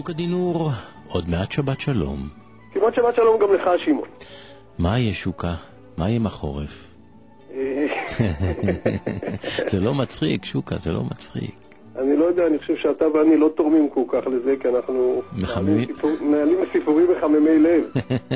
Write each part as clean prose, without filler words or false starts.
שוקה דינור, עוד מעט שבת שלום. כמעט שבת שלום גם לך, שמעון. מה יהיה שוקה? מה יהיה מחורף? זה לא מצחיק, שוקה, זה לא מצחיק. אני לא יודע, אני חושב שאתה ואני לא תורמים כל כך לזה, כי אנחנו מעלים סיפורים מחממי לב.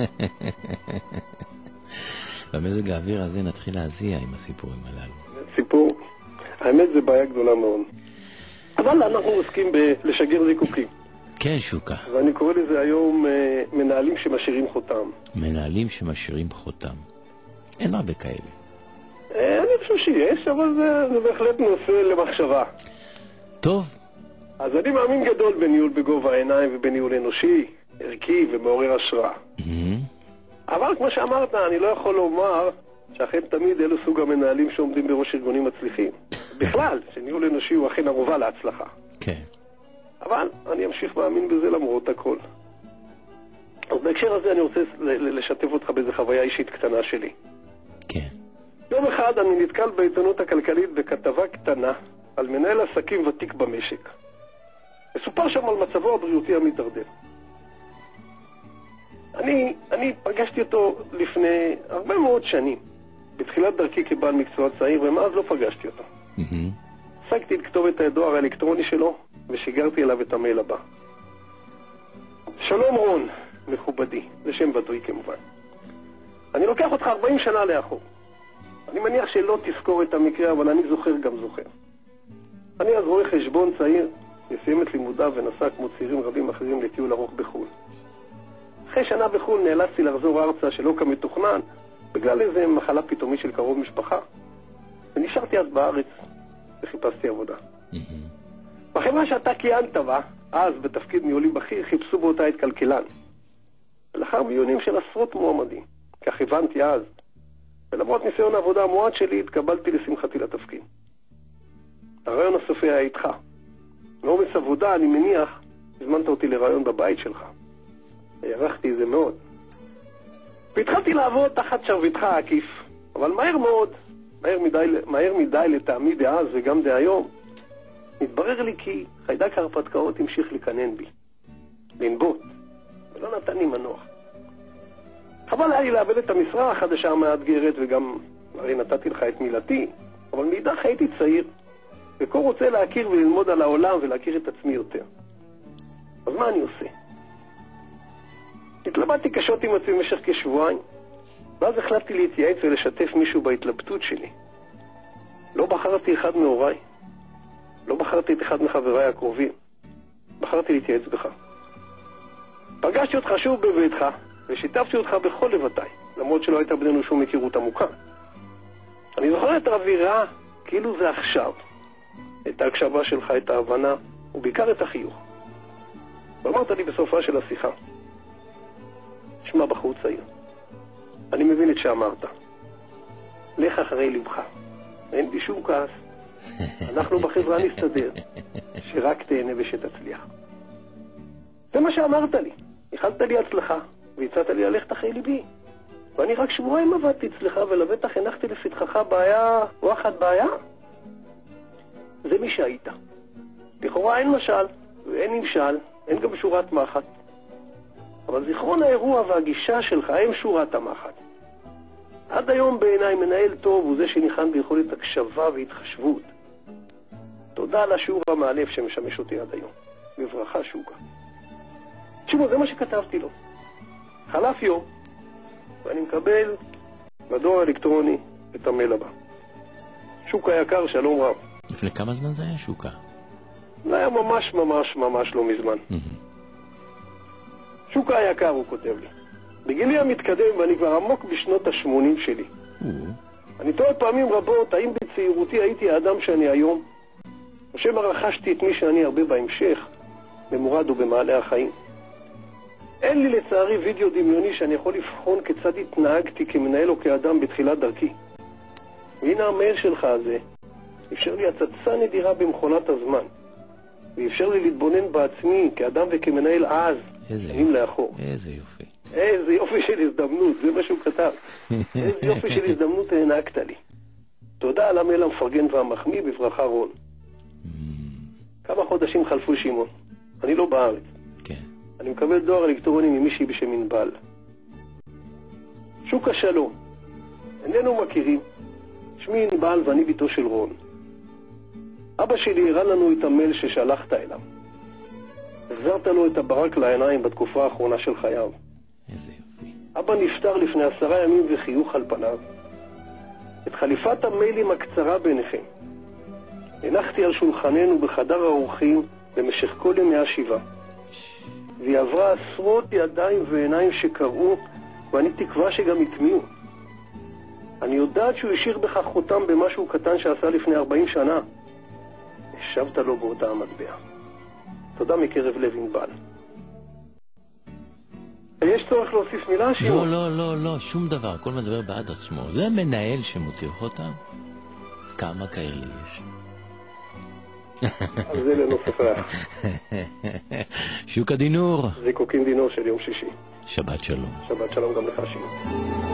במזג האוויר הזה נתחיל להזיע עם הסיפורים הללו. סיפור, האמת זה בעיה גדולה מאוד. אבל אנחנו עוסקים בלשגר זיקוקים. כן, שוקה. ואני קורא לזה היום מנהלים שמשאירים חותם. מנהלים שמשאירים חותם. אין הרבה כאלה. אני חושב שיש, אבל זה בהחלט נושא למחשבה. טוב. אז אני מאמין גדול בניהול בגובה העיניים ובניהול אנושי, ערכי ומעורר השראה. אבל כמו שאמרת, אני לא יכול לומר שאכן תמיד אלו סוג המנהלים שעומדים בראש ארגונים מצליחים. בכלל, שניהול אנושי הוא אכן ערובה להצלחה. כן. אבל אני אמשיך להאמין בזה למרות הכל. אז בהקשר הזה אני רוצה לשתף אותך באיזו חוויה אישית קטנה שלי. כן. יום אחד אני נתקל בעיתונות הכלכלית בכתבה קטנה על מנהל עסקים ותיק במשק. מסופר שם על מצבו הבריאותי המתדרדר. אני פגשתי אותו לפני הרבה מאוד שנים, בתחילת דרכי כבעל מקצוע צעיר, ומאז לא פגשתי אותו. השגתי את כתובת הדואר האלקטרוני שלו, ושיגרתי אליו את המייל הבא. שלום רון, מכובדי, זה שם ודוי כמובן. אני לוקח אותך 40 שנה לאחור. אני מניח שלא תזכור את המקרה, אבל אני זוכר גם זוכר. אני אז רואה חשבון צעיר, יסיים את לימודיו ונסע כמו צעירים רבים אחרים לטיול ארוך בחו"ל. אחרי שנה בחו"ל נאלצתי לחזור ארצה שלא כמתוכנן, בגלל איזה מחלה פתאומית של קרוב משפחה. ונשארתי אז בארץ וחיפשתי עבודה. בחברה שאתה כיהנת בה, אז בתפקיד ניהולי בכיר, חיפשו באותה עת כלכלן. ולאחר מיונים של עשרות מועמדים, כך הבנתי אז, ולמרות ניסיון העבודה המועט שלי, התקבלתי לשמחתי לתפקיד. הרעיון הסופי היה איתך. מעומס עבודה, אני מניח, הזמנת אותי לרעיון בבית שלך. הערכתי את זה מאוד. והתחלתי לעבוד תחת שרביטך העקיף, אבל מהר מדי לטעמי דאז וגם דהיום, התברר לי כי חיידק ההרפתקאות המשיך לקנן בי, לנבוט, ולא נתן לי מנוח. חבל היה לי לאבד את המשרה החדשה המאתגרת, וגם הרי נתתי לך את מילתי, אבל מאידך הייתי צעיר, וכה רוצה להכיר וללמוד על העולם ולהכיר את עצמי יותר. אז מה אני עושה? התלבטתי קשות עם עצמי במשך כשבועיים, ואז החלטתי להתייעץ ולשתף מישהו בהתלבטות שלי. לא בחרתי אחד מהוריי, לא בחרתי את אחד מחבריי הקרובים, בחרתי להתייעץ בך. פגשתי אותך שוב בביתך, ושיתפתי אותך בכל לבטיי, למרות שלא הייתה בינינו שום היכרות עמוקה. אני זוכר את האווירה כאילו זה עכשיו, את ההקשבה שלך, את ההבנה, ובעיקר את החיוך. ואמרת לי בסופה של השיחה, שמע בחור צעיר, אני מבין את שאמרת, לך אחרי לבך, אין בי שום כעס, אנחנו בחברה נסתדר, שרק תהנה ושתצליח. זה מה שאמרת לי, איחלת לי הצלחה, והצעת לי ללכת אחרי ליבי. ואני רק שבועיים עבדתי אצלך, ולבטח הנחתי לפתחך בעיה, וואחד בעיה. זה מי שהיית. לכאורה אין משל, ואין נמשל, אין גם שורת מחט. אבל זיכרון האירוע והגישה שלך הם שורת המחט. עד היום בעיניי מנהל טוב הוא זה שניחן ביכולת הקשבה והתחשבות. תודה על השיעור המאלף שמשמש אותי עד היום. בברכה שוקה. תשמעו, זה מה שכתבתי לו. חלף יום, ואני מקבל בדואר האלקטרוני את המייל הבא. שוקה יקר, שלום רב. לפני כמה זמן זה היה, שוקה? זה היה ממש ממש ממש לא מזמן. שוקה יקר, הוא כותב לי. בגילי המתקדם, ואני כבר עמוק בשנות ה-80 שלי. אני תוהה פעמים רבות, האם בצעירותי הייתי האדם שאני היום, או שמא רכשתי את מי שאני הרבה בהמשך, במורד ובמעלה החיים. אין לי לצערי וידאו דמיוני שאני יכול לבחון כיצד התנהגתי כמנהל או כאדם בתחילת דרכי. והנה המייל שלך הזה, אפשר לי הצצה נדירה במכונת הזמן, ואפשר לי להתבונן בעצמי כאדם וכמנהל אז, שנים לאחור. איזה יופי. איזה יופי של הזדמנות, זה מה שהוא כתב. איזה יופי של הזדמנות הענקת לי. תודה על המייל המפרגן והמחמיא, בברכה רון. כמה חודשים חלפו, שמעון. אני לא בארץ. כן. אני מקבל דואר אלקטרוני ממישהי בשם ענבל. שוק השלום. איננו מכירים. שמי ענבל ואני ביתו של רון. אבא שלי הראה לנו את המייל ששלחת אליו. החזרת לו את הברק לעיניים בתקופה האחרונה של חייו. איזה יופי. אבא נפטר לפני 10 ימים וחיוך על פניו. את חליפת המיילים הקצרה ביניכם הנחתי על שולחננו בחדר האורחים במשך כל ימי השבעה. והיא עברה עשרות ידיים ועיניים שקראו, ואני תקווה שגם התמיעו. אני יודעת שהוא השאיר בכך חותם במשהו קטן שעשה לפני 40 שנה. השבת לו באותה המטבע. תודה מקרב לב ענבל. יש צורך להוסיף מילה, שמעון? לא, שום דבר, הכל מדבר בעד עצמו. זה המנהל שמותיר אותם. כמה כאלה יש? אז זה לנוספה. שוק הדינור. זיקוקין דינור של יום שישי. שבת שלום. שבת שלום גם לך, שמעון.